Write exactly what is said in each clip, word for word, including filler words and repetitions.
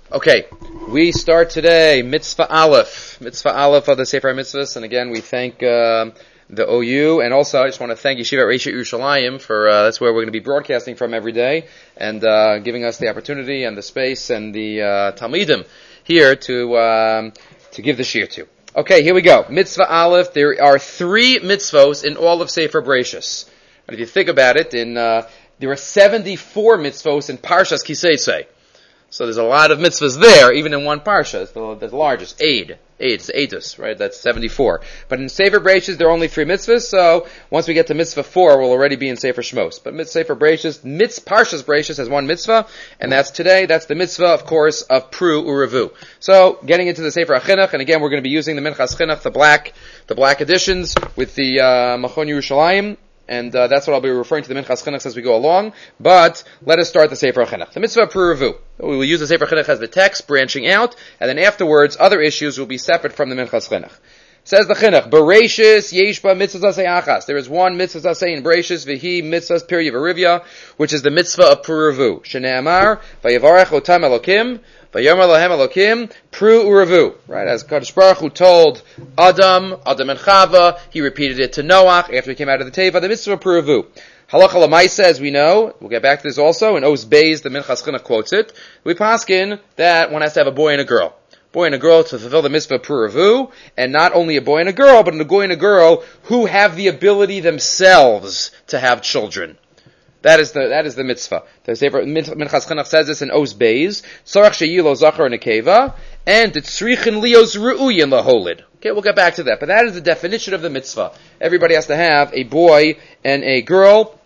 Okay, we start today Mitzvah Aleph, Mitzvah Aleph of the Sefer Mitzvahs, and again we thank uh, the O U, and also I just want to thank Yeshiva Reisha Yerushalayim for uh, that's where we're going to be broadcasting from every day, and uh, giving us the opportunity and the space and the uh, Talmidim here to um, to give the shir to. Okay, here we go. Mitzvah Aleph. There are three mitzvos in all of Sefer Bereishis. And if you think about it, in uh, there are seventy-four mitzvos in Parshas Kiseisei. So there's a lot of mitzvahs there, even in one parsha. It's the, the largest. Aid. Aid. It's Eidos, right? That's seventy-four. But in Sefer Bereishis, there are only three mitzvahs, so once we get to mitzvah four, we'll already be in Sefer Shmos. But Sefer Bereishis, mitz, Parshas Bereishis has one mitzvah, and that's today. That's the mitzvah, of course, of Pru Uravu. So, getting into the Sefer HaChinuch, and again, we're going to be using the Minchas Chinuch, the black, the black editions, with the, uh, Machon Yerushalayim. And uh, that's what I'll be referring to the Minchas Chinuch as we go along. But let us start the Sefer HaChinuch. The Mitzvah Pru Uravu. We will use the Sefer HaChinuch as the text, branching out, and then afterwards, other issues will be separate from the Minchas Chinuch. Says the Chinuch, Bereishis yeshba mitzvah zasei achas. There is one mitzvah zasei in Bereishis, v'hi mitzvah peri v'rivya, which is the mitzvah of Pru Uravu. Shne'amar, vayevarech otam elokim, Vayomer Lahem Elokim, Pru Uravu. Right, as Kadosh Baruch Hu told Adam, Adam and Chava, he repeated it to Noach after he came out of the Teva, the mitzvah of Pru Uravu. Halacha Lamaisa, as we know, we'll get back to this also, in Oz Beis, the Minchas Chinuch quotes it, we paskin that one has to have a boy and a girl. Boy and a girl to fulfill the mitzvah of Pru Uravu, and not only a boy and a girl, but a boy and a girl who have the ability themselves to have children. That is the that is the mitzvah. The Sefer Minchas Chinuch says this in Oz Beis. Tzarach sheyilo zachar nekeva, and tzrichin lios ru'uyin laholid. Okay, we'll get back to that. But that is the definition of the mitzvah. Everybody has to have a boy and a girl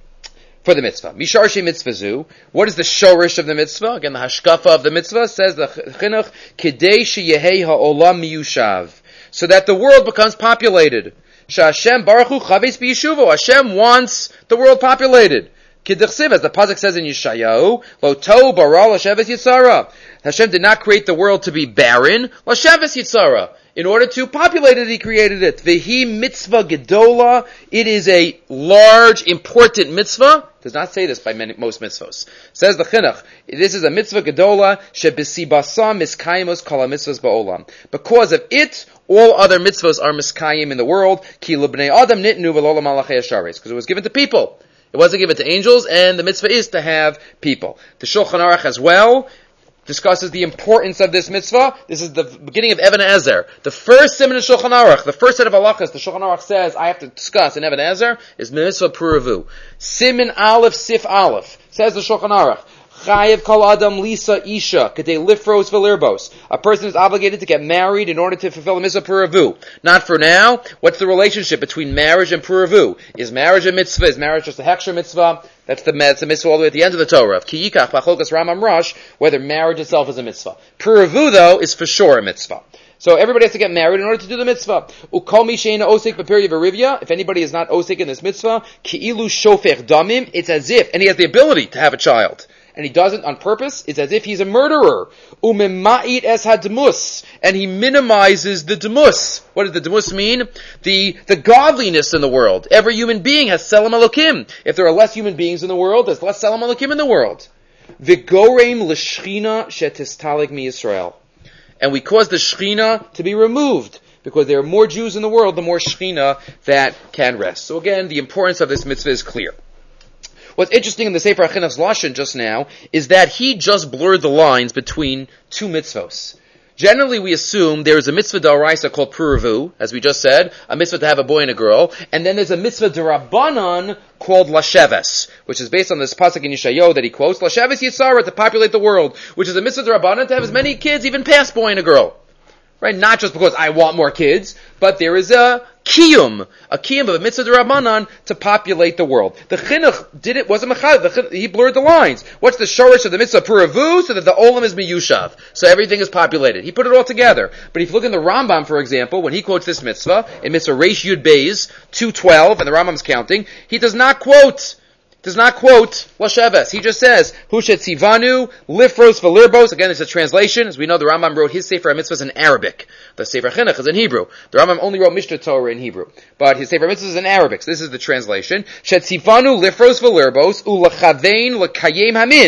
for the mitzvah. Mishar she mitzvazu. What is the shorish of the mitzvah? Again, the hashkafa of the mitzvah says the Chinuch kedei sheyehei ha'olam miyushav, so that the world becomes populated. Hashem Baruch Hu Chaves B'Yeshuvo. Hashem wants the world populated. Kidduchsiv, as the pasuk says in Yeshayahu, Lo Tohu Bara L'Sheves Yitzara. Hashem did not create the world to be barren. L'Sheves Yitzara. In order to populate it, He created it. V'hi mitzvah gedola. It is a large, important mitzvah. Does not say this by many, most mitzvahs. Says the Chinuch, this is a mitzvah gedola shebesibasa miskayimos kol mitzvahs ba'olam. Because of it, all other mitzvahs are miskayim in the world. Ki lebnei adam nitnu v'lo malachei hasharis. Because it was given to people. It wasn't given to angels, and the mitzvah is to have people. The Shulchan Aruch as well discusses the importance of this mitzvah. This is the beginning of Even Ezer. The first siman of Shulchan Aruch, the first set of halachas, the Shulchan Aruch says I have to discuss in Even Ezer is mitzvah Pru Uravu. Siman Aleph Sif Aleph, says the Shulchan Aruch. Chayev kol adam lisa isha kedei lifros v'lirbos. A person is obligated to get married in order to fulfill the mitzvah Pru Uravu. Not for now. What's the relationship between marriage and Pru Uravu? Is marriage a mitzvah? Is marriage just a heksher mitzvah? That's the, that's the mitzvah all the way at the end of the Torah. Of Ki yikach b'cholkas Rambam Rosh, whether marriage itself is a mitzvah. Pru Uravu, though, is for sure a mitzvah. So everybody has to get married in order to do the mitzvah. Ukol mi she'eina osek b'peri v'rivya. If anybody is not osek in this mitzvah, ki'ilu shofech damim. It's as if, and he has the ability to have a child, and he does it on purpose, it's as if he's a murderer. Umema'it es hadmus, and he minimizes the demus. What does the demus mean? The the godliness in the world. Every human being has selam elokim. If there are less human beings in the world, there's less selam elokim in the world. V'goreim l'shchina shetistalik mi Yisrael. And we cause the shchina to be removed, because there are more Jews in the world, the more shchina that can rest. So again, the importance of this mitzvah is clear. What's interesting in the Sefer HaChinuch's Lashon just now is that he just blurred the lines between two mitzvos. Generally, we assume there is a mitzvah d'oraisa called Pru Uravu, as we just said, a mitzvah to have a boy and a girl, and then there's a mitzvah d'Rabbanan called Lasheves, which is based on this pasuk in Yeshayahu that he quotes, Lasheves Yitzara, to populate the world, which is a mitzvah d'Rabbanan to have as many kids, even past boy and a girl. Right? Not just because I want more kids, but there is a kiyum, a kiyum of a mitzvah d'Rabbanan to populate the world. The Chinuch did it, wasn't mechayev, he blurred the lines. What's the shorish of the mitzvah Pru Uravu? So that the olam is miyushav. So everything is populated. He put it all together. But if you look in the Rambam, for example, when he quotes this mitzvah, in mitzvah Reish Yud Beis, two twelve, and the Rambam's counting, he does not quote does not quote Lasheves. He just says, Hushet Sivanu, Lifros Velirbos. Again, it's a translation. As we know, the Rambam wrote his Sefer HaMitzvahs in Arabic. The Sefer Chinuch is in Hebrew. The Rambam only wrote Mishnah Torah in Hebrew. But his Sefer HaMitzvahs is in Arabic. So this is the translation. Shet Sivanu, Lifros Velirbos, Ulachavein, Lekayem Hamin.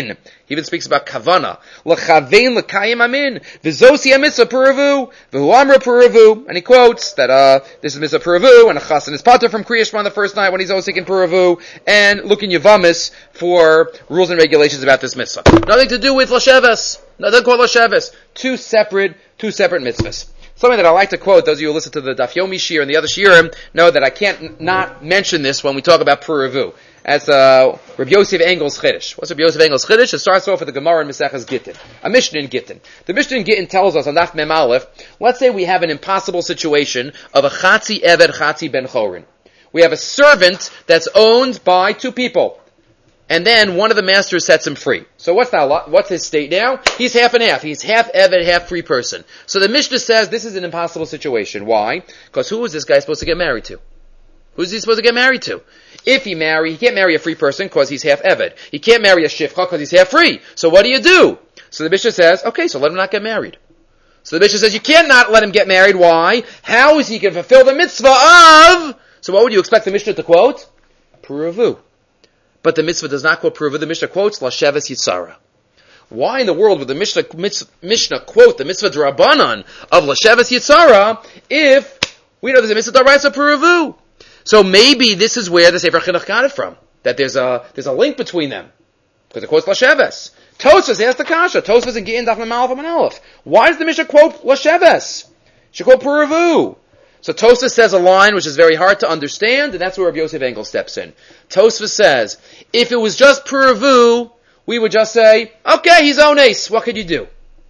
He even speaks about kavana. L'chavein l'kayim amin. V'zosi ha-mitzvah puravu. V'hu amra puravu. And he quotes that, uh, this is mitzvah puravu, and a chassan is pater from Kriya Shema the first night when he's osik in puravu, and look in Yavamis for rules and regulations about this mitzvah. Nothing to do with Lasheves. Nothing called Lasheves. Two separate, two separate mitzvahs. Something that I like to quote, those of you who listen to the Daf Yomi Shir and the other Shirim know that I can't n- not mention this when we talk about Puravu. That's uh, Rabbi Yosef Engel's Chiddush. What's Rabbi Yosef Engel's Chiddush? It starts off with the Gemara in Maseches Gittin. A Mishnah in Gittin. The Mishnah in Gittin tells us on Daf Mem Aleph, let's say we have an impossible situation of a Chatzi Eved Chatzi Ben Chorin. We have a servant that's owned by two people. And then one of the masters sets him free. So what's that? What's his state now? He's half and half. He's half Eved, half free person. So the Mishnah says this is an impossible situation. Why? Because who is this guy supposed to get married to? Who's he supposed to get married to? If he marry, he can't marry a free person because he's half Eved. He can't marry a Shifcha because he's half free. So what do you do? So the Mishnah says, okay, so let him not get married. So the Mishnah says you cannot let him get married. Why? How is he going to fulfill the mitzvah of? So what would you expect the Mishnah to quote? Puravu. But the mitzvah does not quote Puravu. The Mishnah quotes Lasheves Yitzara. Why in the world would the Mishnah, Mishnah quote the mitzvah D'Rabbanan of Lasheves Yitzara if we know there's a mitzvah D'Oraisa Puravu? So maybe this is where the Sefer Chinuch got it from. That there's a there's a link between them. Because it quotes Lasheves. Tosfos asked the Kasha. Tosfos in Gittin Daf Mem Aleph Amud Aleph. Why does the Mishnah quote Lasheves? It should quote Puravu. So Tosfos says a line which is very hard to understand, and that's where Rabbi Yosef Engel steps in. Tosfos says, if it was just Puravu, we would just say, okay, he's ones. What could you do?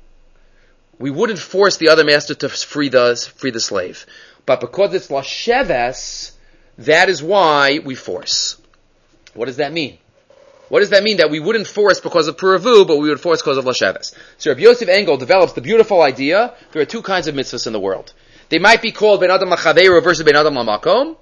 We wouldn't force the other master to free the, free the slave. But because it's Lasheves, that is why we force. What does that mean? What does that mean? That we wouldn't force because of Puravu, but we would force because of Lasheves. So Rabbi Yosef Engel develops the beautiful idea, there are two kinds of mitzvahs in the world. They might be called Ben Adam LaChaveiro versus Ben Adam LaMakom,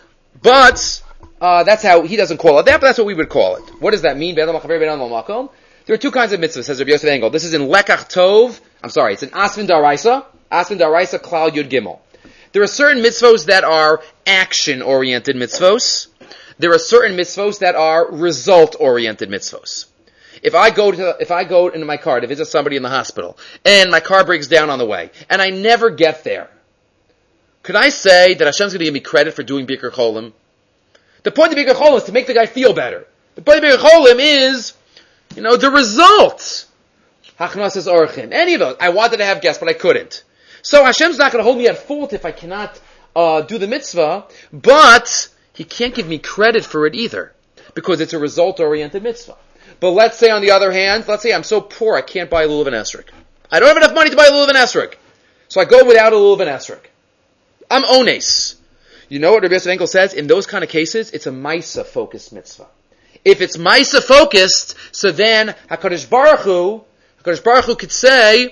but uh, that's how, he doesn't call it that, but that's what we would call it. What does that mean, Ben Adam LaChaveiro, Ben Adam LaMakom? There are two kinds of mitzvahs, says Rabbi Yosef Engel. This is in Lekach Tov, I'm sorry, it's in Asmin Daraisa, Asmin Daraisa Klal Yud Gimel. There are certain mitzvos that are action-oriented mitzvos. There are certain mitzvos that are result-oriented mitzvos. If I go to, if I go into my car to visit somebody in the hospital, and my car breaks down on the way, and I never get there, could I say that Hashem's going to give me credit for doing Bikur Cholim? The point of Bikur Cholim is to make the guy feel better. The point of Bikur Cholim is, you know, the result. Hachnasas Orchim. Any of those. I wanted to have guests, but I couldn't. So Hashem's not going to hold me at fault if I cannot uh, do the mitzvah, but He can't give me credit for it either, because it's a result-oriented mitzvah. But let's say, on the other hand, let's say I'm so poor I can't buy a lulav and esrog. I don't have enough money to buy a lulav and esrog. So I go without a lulav and esrog. I'm ones. You know what Rabbi Yosef Engel says? In those kind of cases, it's a Maisa-focused mitzvah. If it's Maisa-focused, so then HaKadosh Baruch Hu, HaKadosh Baruch Hu could say,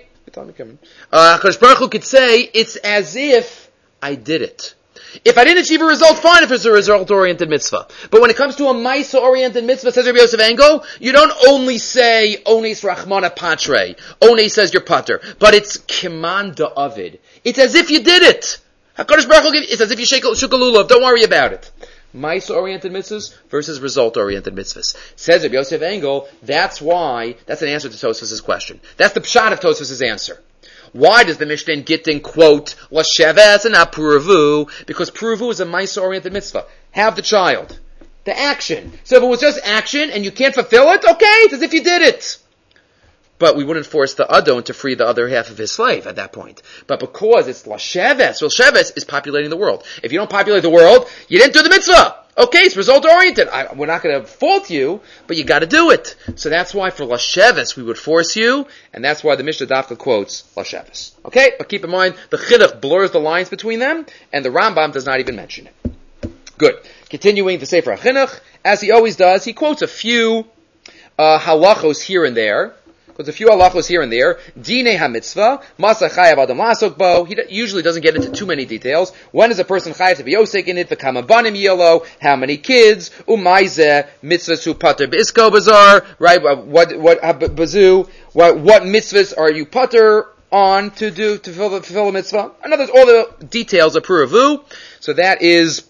uh, HaKadosh Baruch Hu could say, it's as if I did it. If I didn't achieve a result, fine if it's a result-oriented mitzvah. But when it comes to a Maisa-oriented mitzvah, says Rabbi Yosef Engel, you don't only say, Ones Rachmana Patre. Ones says you're pater. But it's Kiman Da'avid. It's as if you did it. HaKadosh Baruch Hu gives, it's as if you shake a lulav. Don't worry about it. Maisa-oriented mitzvahs versus result-oriented mitzvahs. Says Rabbi Yosef Engel, that's why, that's an answer to Tosfos' question. That's the pshat of Tosfos' answer. Why does the Mishnah in Gittin quote Lasheves and not Puravu? Because Puravu is a Maisa-oriented mitzvah. Have the child. The action. So if it was just action and you can't fulfill it, okay, it's as if you did it. But we wouldn't force the Adon to free the other half of his slave at that point. But because it's Lasheves, well, Lasheves is populating the world. If you don't populate the world, you didn't do the mitzvah. Okay, it's result-oriented. I, we're not going to fault you, but you got to do it. So that's why for Lasheves we would force you, and that's why the Mishnah Dafka quotes Lasheves. Okay, but keep in mind, the Chinuch blurs the lines between them, and the Rambam does not even mention it. Good. Continuing the Sefer HaChinuch, as he always does, he quotes a few uh, halachos here and there. There's a few halachos here and there. Dinei ha-mitzvah, masa chayav adam lasok bo. He usually doesn't get into too many details. When is a person chayav to be osek in it? V'kama banim yelo. How many kids? Umaizeh mitzvahs hu pater b'isko bazar. Right? What what bazu? What what mitzvahs are you pater on to do to fulfill, fulfill a mitzvah? In other words, all the details of puravu. So that is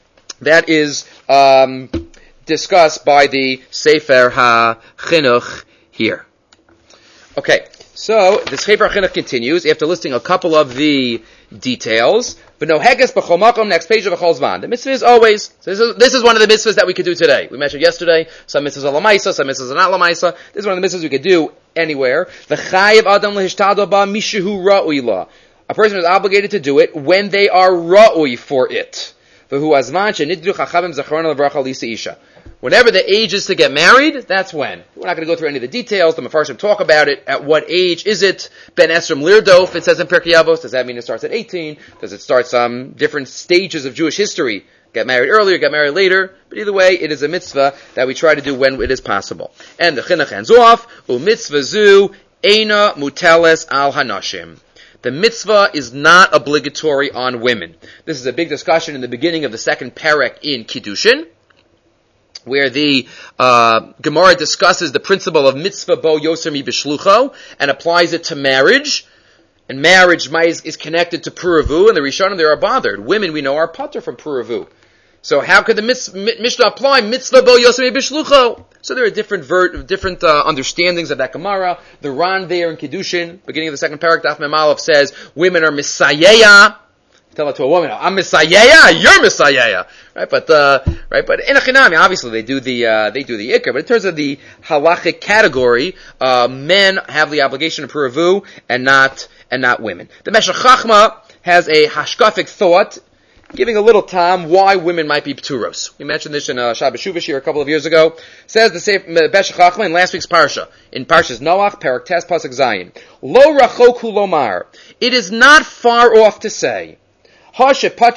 that is um, discussed by the Sefer HaChinuch here. Okay, so the Sefer HaChinuch continues after listing a couple of the details. But no heges b'chol makom, next page of a chol zman. The mitzvah is always, so this is, this is one of the mitzvahs that we could do today. We mentioned yesterday, some mitzvahs are lamaisa, some mitzvahs are not lamaisa. This is one of the mitzvahs we could do anywhere. V'chayev adam lehishtadol ba mishehu ra'ui la. A person is obligated to do it when they are ra'ui for it. V'hu azman shenidru chachavim zacharona levracha lisa isha. Whenever the age is to get married, that's when. We're not going to go through any of the details. The Mefarshim talk about it. At what age is it? Ben Esrim Lirdof, it says in Pirkei Avos. Does that mean it starts at eighteen? Does it start some different stages of Jewish history? Get married earlier, get married later. But either way, it is a mitzvah that we try to do when it is possible. And the chinuch hands off. U mitzvah zu eina muteles al hanashim. The mitzvah is not obligatory on women. This is a big discussion in the beginning of the second perek in Kiddushin, where the uh, Gemara discusses the principle of mitzvah bo yoser mi b'shlucho and applies it to marriage. And marriage is, is connected to puravu, and the Rishonim there are bothered. Women, we know, are patur from puravu. So how could the mitz, Mishnah apply mitzvah bo yoser mi b'shlucho? So there are different ver, different uh, understandings of that Gemara. The Ran there in Kiddushin, beginning of the second parak, Daf Mem Aleph, says women are misayeya. Tell it to a woman, I'm Messiah, you're Messiah, right? But uh, right, but in a chinami, obviously they do the uh, they do the ikar. But in terms of the halachic category, uh, men have the obligation to puravu and not and not women. The Meshech Chachma has a hashkafic thought, giving a little time why women might be pturos. We mentioned this in uh, Shabbos Shuvish here a couple of years ago. Says the same Meshech Chachma in last week's parsha, in Parshas Noach, Parak Tes Pasuk Zayin. Lo rachoku lomar. It is not far off to say. Why are women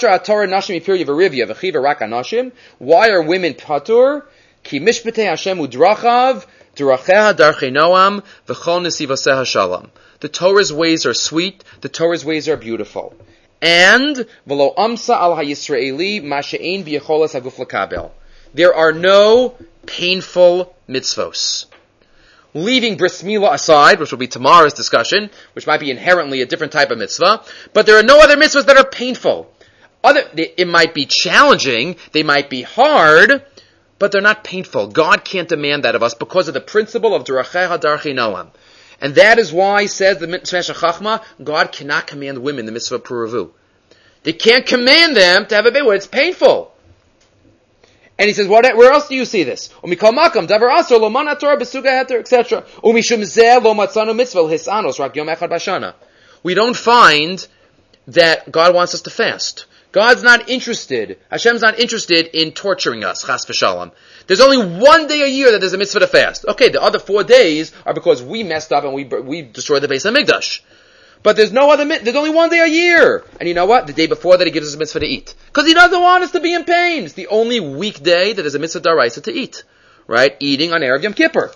patur? Ki mishpatei Hashem udrachav, duracheha darchei noam, v'chol nesivaseh shalom. The Torah's ways are sweet, the Torah's ways are beautiful. And, v'lo amsa al ha-Yisraeli, ma she'ein b'yecholas haguf l'kabel. There are no painful mitzvos. Leaving bris milah aside, which will be tomorrow's discussion, which might be inherently a different type of mitzvah, but there are no other mitzvahs that are painful. Other, it might be challenging, they might be hard, but they're not painful. God can't demand that of us because of the principle of Duracheha Darchei Noam. And that is why, says the Meshech Chachma, God cannot command women the mitzvah puravu. They can't command them to have a baby where it's painful. And he says, what, where else do you see this? Umikol makam, davar asor, lo mana Torah, besuga heter, et cetera. Umishum zeh, lo matzanu mitzvah, hisanos, rak yom echad bashana. We don't find that God wants us to fast. God's not interested, Hashem's not interested in torturing us, chas v'shalom. There's only one day a year that there's a mitzvah to fast. Okay, the other four days are because we messed up and we we destroyed the Beis HaMikdash. But there's no other, there's only one day a year. And you know what? The day before that he gives us a mitzvah to eat. Because he doesn't want us to be in pain. It's the only weekday that is a mitzvah daraisa to eat. Right? Eating on Erev Yom Kippur.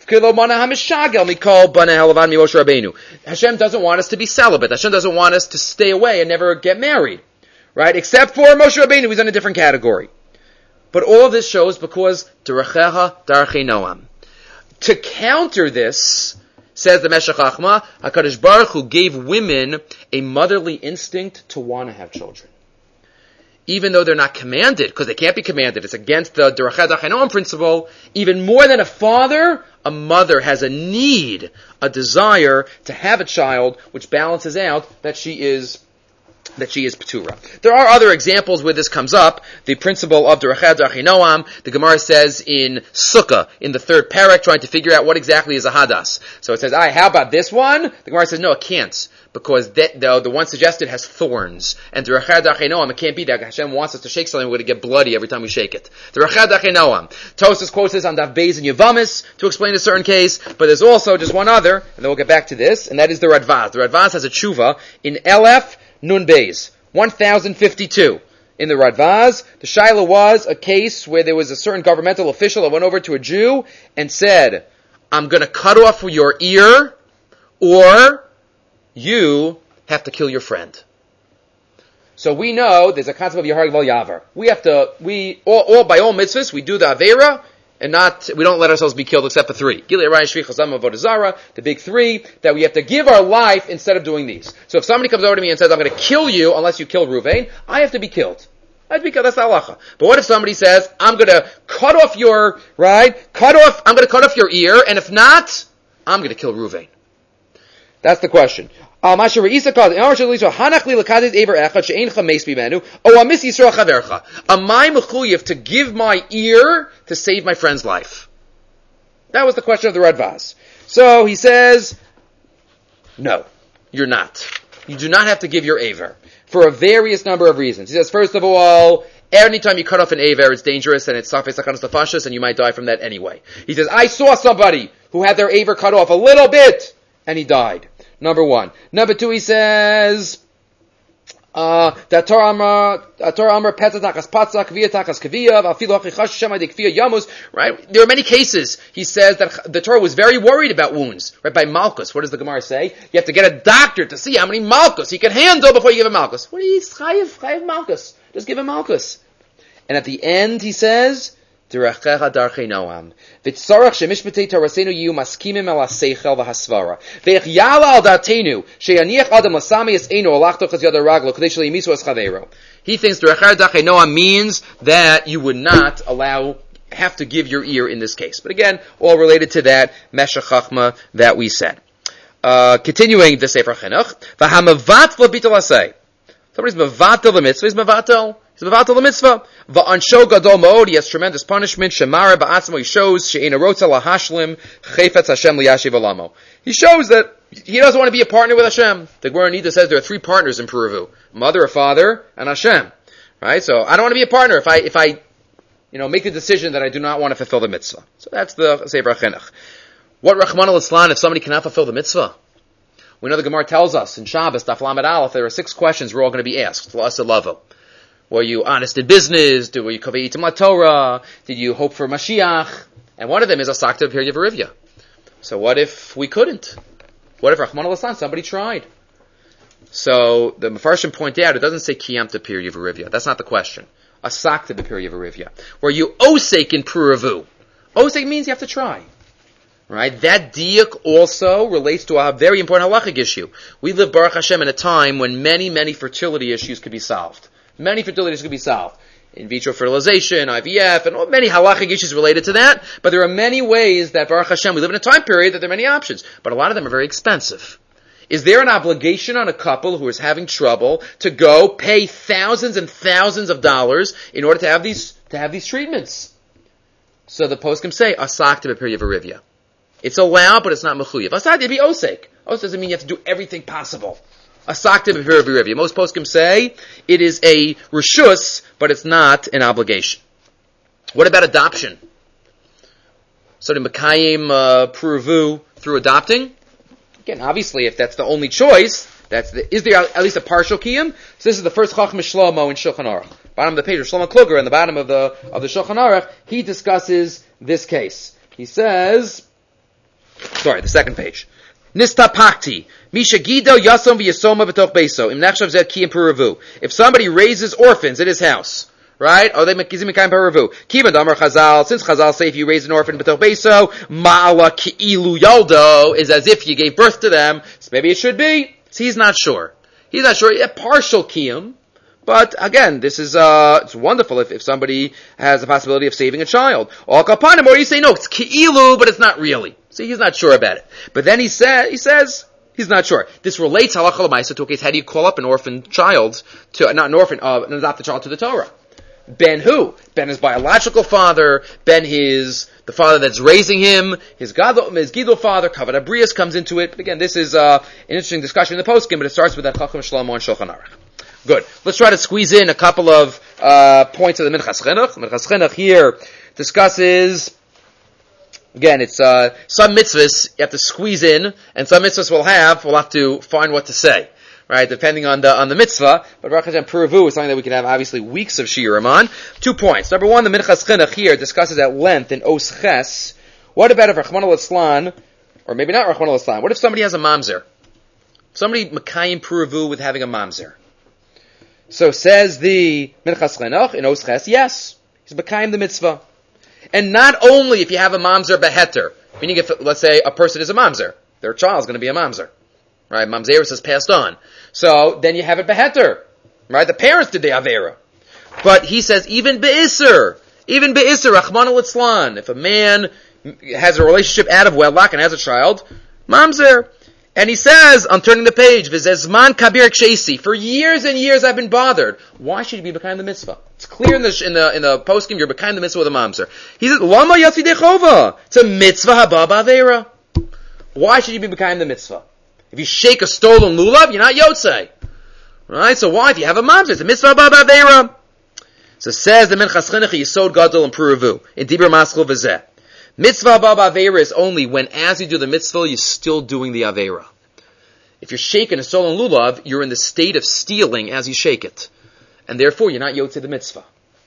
Hashem doesn't want us to be celibate. Hashem doesn't want us to stay away and never get married. Right? Except for Moshe Rabbeinu, who's in a different category. But all of this shows because Deracheha Darchei Noam. To counter this, says the Meshech Chachma, HaKadosh Baruch Hu gave women a motherly instinct to want to have children. Even though they're not commanded, because they can't be commanded, it's against the Derech Darchei Noam principle, even more than a father, a mother has a need, a desire to have a child, which balances out that she is that she is Petura. There are other examples where this comes up. The principle of Derech Darchei Noam, the Gemara says in Sukkah, in the third parak, trying to figure out what exactly is a hadas. So it says, "Ah, how about this one?" The Gemara says, "No, it can't, because that, the, the one suggested has thorns, and Derech Darchei Noam, it can't be that Hashem wants us to shake something, we're going to get bloody every time we shake it." Derech Darchei Noam. Tosfos quotes this on Daf Beis and Yevamis to explain a certain case, but there's also just one other, and then we'll get back to this, and that is the Radvaz. The Radvaz has a tshuva in Elef Nun Beis, one thousand fifty-two. In the Radvaz, the Shaila was a case where there was a certain governmental official that went over to a Jew and said, "I'm going to cut off your ear, or you have to kill your friend." So we know there's a concept of Yahareg Val Yavar. We have to, we, all, all, by all mitzvahs, we do the Avera, and not, we don't let ourselves be killed except for three. Gilei Arayis, Shvi, Chazam, Avodah Zarah, the big three, that we have to give our life instead of doing these. So if somebody comes over to me and says, "I'm going to kill you unless you kill Ruvain," I have to be killed. I have to be killed, that's halacha. But what if somebody says, "I'm going to cut off your, right, cut off, I'm going to cut off your ear, and if not, I'm going to kill Ruvain. That's the question. Am I mechuyev to give my ear to save my friend's life? That was the question of the Radvaz. So he says, no, you're not. You do not have to give your aver for a various number of reasons. He says, first of all, anytime you cut off an aver, it's dangerous and it's safes sakanas nefashos, and you might die from that anyway. He says, I saw somebody who had their aver cut off a little bit, and he died. Number one. Number two, he says, uh, that Torah Amar, Torah Amar, Petza takas patza, kviya takas kviya, v'afilu hachi chash Hashem adi kviya yamus, right? There are many cases, he says, that the Torah was very worried about wounds, right? By Malchus. What does the Gemara say? You have to get a doctor to see how many Malchus he can handle before you give him Malchus. What do you, chayiv, chayiv Malchus? Just give him Malchus. And at the end, he says, D'rechecha darchei noam. V'tzarach shemishpetei tarasenu yiyu maskimim al ha-seichel v'hasvara. V'ech yala al datenu sheyaniach adam lasami es eino alachto chaz yada raglo k'dei shel yimisu es chaveiro. He thinks D'rechecha darchei noam means that you would not allow, have to give your ear in this case. But again, all related to that Meshech Chachma that we said. Uh, continuing the Sefer Chinuch, v'hamavatl bitul asay. Somebody's mevatel the mitzvah, he's mevatel. He's mevatel the mitzvah. Va'ansho gadol ma'od, he has tremendous punishment. Shemara ba'atzmo, he shows, she'ena rotza lahashlim, chayfetz Hashem liyashiv alamo. He shows that he doesn't want to be a partner with Hashem. The Gemara Nida says there are three partners in Puruvu. Mother, a father, and Hashem. Right? So, I don't want to be a partner if I, if I, you know, make a decision that I do not want to fulfill the mitzvah. So that's the Sefer Chinuch. What Rachmana litzlan if somebody cannot fulfill the mitzvah? We know the Gemara tells us in Shabbos, Daf Lamed Aleph, there are six questions we're all going to be asked. Were you honest in business? Were you kavei itim Torah? Did you hope for Mashiach? And one of them is Asakta B'Pir Yevarivya. So what if we couldn't? What if Rachmana litzlan somebody tried? So the Mefarshim point out, it doesn't say Kiyamta B'Pir Yevarivya. That's not the question. Asakta B'Pir Yevarivya. Were you osek in Puravu? Osek means you have to try. Right? That diuk also relates to a very important halachic issue. We live, Baruch Hashem, in a time when many, many fertility issues could be solved. Many fertility issues could be solved. In vitro fertilization, I V F, and many halachic issues related to that. But there are many ways that, Baruch Hashem, we live in a time period that there are many options. But a lot of them are very expensive. Is there an obligation on a couple who is having trouble to go pay thousands and thousands of dollars in order to have these, to have these treatments? So the poskim say, Asakta B'Pir Yevarivya. It's allowed, but it's not mechuyev. Asakta would be osek. Osek doesn't mean you have to do everything possible. Asakta b'pir yevarivya. Most poskim say it is a reshus, but it's not an obligation. What about adoption? So the Mekayim uh, Puruvu through adopting? Again, obviously, if that's the only choice, that's the, is there at least a partial kiyum? So this is the first Chacham Shlomo in Shulchan Aruch. Bottom of the page, Shlomo Kluger, in the bottom of the of the Shulchan Aruch, he discusses this case. He says. Sorry, the second page. Nista pakti. Misha gido yasom v'yasoma b'toch beso. Im nachshav zed ki im puravu. If somebody raises orphans in his house, right? Oh, they mekizim mikayim puravu. Kiban damar chazal. Since chazal say if you raise an orphan b'toch beso, ma'ala ki'ilu yaldo is as if you gave birth to them. So maybe it should be. So he's not sure. He's not sure. A partial kiyum. But again, this is uh it's wonderful if, if somebody has the possibility of saving a child. Or kapanim, or you say no, it's ki'ilu, but it's not really. See, he's not sure about it. But then he said he says he's not sure. This relates halacha l'maisa to a case. How do you call up an orphan child to not an orphan, uh, an adopted child to the Torah? Ben who? Ben his biological father. Ben his the father that's raising him. His gadol, his gidol father. Kavod Abrius comes into it. But again, this is uh, an interesting discussion in the poskim. But it starts with that Chacham Shlomo and Shulchan Aruch. Good. Let's try to squeeze in a couple of uh, points of the Minchas Chinuch. Minchas Chinuch here discusses, again, it's uh, some mitzvahs you have to squeeze in, and some mitzvahs we'll have, we'll have to find what to say, right, depending on the on the mitzvah. But Baruch Hashem Puruvu is something that we can have, obviously, weeks of shiurim on. Two points. Number one, the Minchas Chinuch here discusses at length in Os Ches, what about if Rachmana litzlan, or maybe not Rachmana litzlan, what if somebody has a mamzer? Somebody Mekayim Puruvu with having a mamzer. So says the Minchas Chinuch in Os Ches, yes, he's Mekayim the mitzvah. And not only if you have a mamzer beheter, meaning if, let's say, a person is a mamzer, their child is going to be a mamzer, right? Mamzerus has passed on. So then you have it beheter, right? The parents did the avera. But he says even be'isser, even be'isser, Rachmana litzlan, if a man has a relationship out of wedlock and has a child, mamzer. And he says, I'm turning the page, V'zezman kabir k'sheisi. For years and years I've been bothered. Why should you be behind the mitzvah? It's clear in the in the in the poskim you're behind the mitzvah with a mamzer. He says, Lama yatsi dechova. It's a mitzvah haba b'aveira. Why should you be behind the mitzvah? If you shake a stolen lulav, you're not yotzei. Right? So why? If you have a mamzer, it's a mitzvah haba b'aveira. So says the Minchas Chinuch Yisod Gadol in Puravu in Dibur Maskul V'zeh. Mitzvah haba b'aveira is only when, as you do the mitzvah, you're still doing the aveira. If you're shaking a stolen lulav, you're in the state of stealing as you shake it. And therefore, you're not yotzei the mitzvah.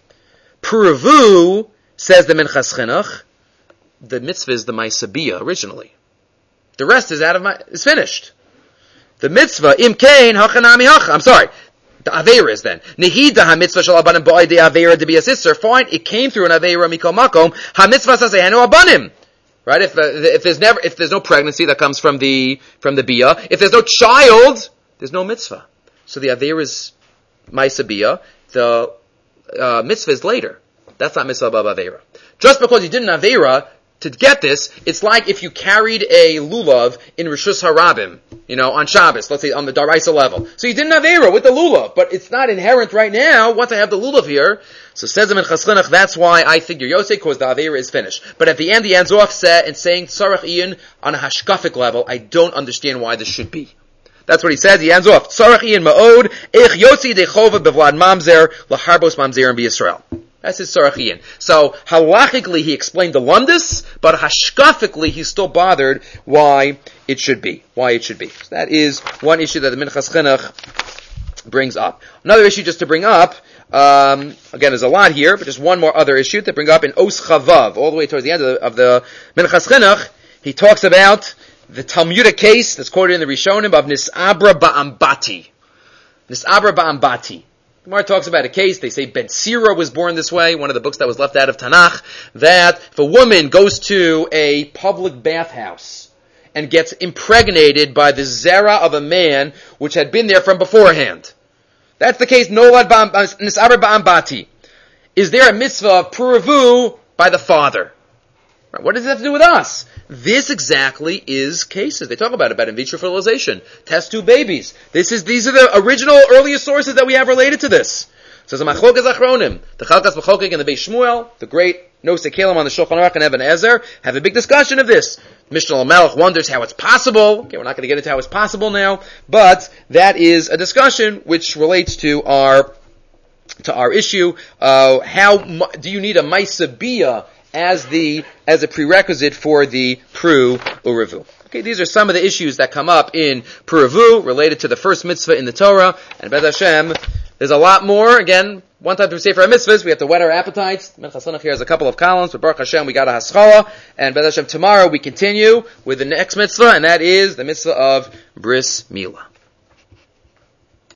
Puravu, says the Minchas Chinuch, the mitzvah is the Ma'aseh originally. The rest is out of my, is finished. The mitzvah, im kain, hachanami hacha. I'm sorry. The aveira is then. Nehida ha-mitzvah shal abanim ba'ai de aveira de b'yasisser. Fine, it came through an aveira mikol makom. Ha-mitzvah sasehenu abanim. Right? If, uh, if there's never, if there's no pregnancy that comes from the, from the biyah, if there's no child, there's no mitzvah. So the aveira is ma'aseh biyah. The, uh, mitzvah is later. That's not mitzvah b'av aveira. Just because you did an aveira, to get this, it's like if you carried a lulav in Rishus Harabim, you know, on Shabbos, let's say on the Daraisa level. So you didn't have Avera with the lulav, but it's not inherent right now once I have the lulav here. So says the Minchas Chinuch, that's why I figure Yosei, because the Avera is finished. But at the end, he ends off set and saying, Tzarech Ian, on a hashkafic level, I don't understand why this should be. That's what he says. He ends off, Tzarech Ian Ma'od, Ich Yotzi Dechova Bevlad Mamzer, Laharbos Mamzer and B'Yisrael. That's his Sarachian. So, halachically he explained the lumdus, but hashkafically he's still bothered why it should be. Why it should be. So that is one issue that the Minchas Chinuch brings up. Another issue just to bring up, um, again there's a lot here, but just one more other issue to bring up in Os Chavav, all the way towards the end of the, of the Minchas Chinuch. He talks about the Talmudic case that's quoted in the Rishonim of Nisabra Ba'ambati. Nisabra Ba'ambati. Gemara talks about a case, they say Ben Sira was born this way, one of the books that was left out of Tanakh, that if a woman goes to a public bathhouse and gets impregnated by the zera of a man which had been there from beforehand. That's the case, Nolad Nisabra Ba'ambati. Is there a mitzvah of Puravu by the father? What does it have to do with us? This exactly is cases. They talk about it, about in vitro fertilization. Test tube babies. This is, these are the original, earliest sources that we have related to this. So the Machlokas Achronim, the Chalkas B'Chokek and the Beis Shmuel, the great Nosei Kalim on the Shulchan Aruch and Even Ezer, have a big discussion of this. Mishnah Lamelech wonders how it's possible. Okay, we're not going to get into how it's possible now, but that is a discussion which relates to our, to our issue. Uh, how do you need a Ma'aseh Biyah as the, as a prerequisite for the Pru Uravu. Okay, these are some of the issues that come up in Puravu related to the first mitzvah in the Torah, and Bez Hashem, there's a lot more. Again, one time to say for our mitzvahs, we have to whet our appetites. Minchas Chinuch here has a couple of columns, but Baruch Hashem, we got a haschala, and Bez Hashem, tomorrow we continue with the next mitzvah, and that is the mitzvah of Bris Milah.